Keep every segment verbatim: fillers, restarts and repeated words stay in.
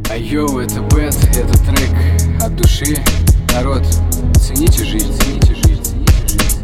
Айо, это бэт, это трек от души. Народ, цените жизнь, цените жизнь, цените жизнь.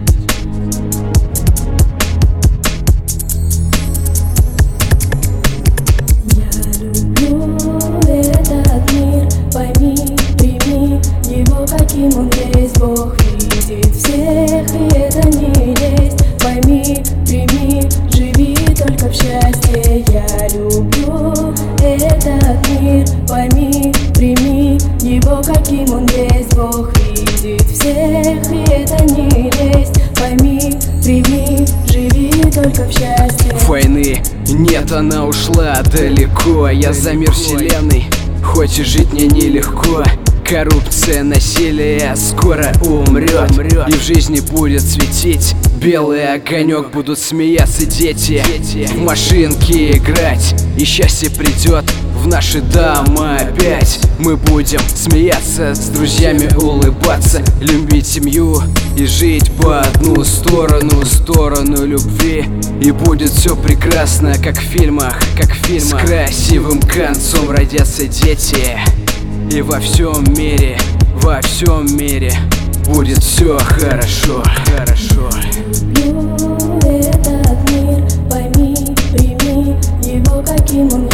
Я люблю этот мир, пойми, прими его, каким он есть. Бог видит всех, и это не лезть. Пойми, прими, живи только в счастье. Я люблю этот мир, пойми, прими его, каким он есть. Бог видит всех, и это не лезть. Пойми, прими, живи только в счастье. Войны нет, она ушла далеко. Я за мир вселенной, хоть и жить мне нелегко. Коррупция, насилие скоро умрет, и в жизни будет светить белый огонек. Будут смеяться дети, в машинки играть, и счастье придет в наши дома опять. Мы будем смеяться с друзьями, улыбаться, любить семью и жить по одну сторону, сторону любви. И будет все прекрасно, как в фильмах, как в фильмах. С красивым концом родятся дети. И во всем мире, во всем мире будет все хорошо, хорошо. Люблю этот мир, пойми, прими его, каким он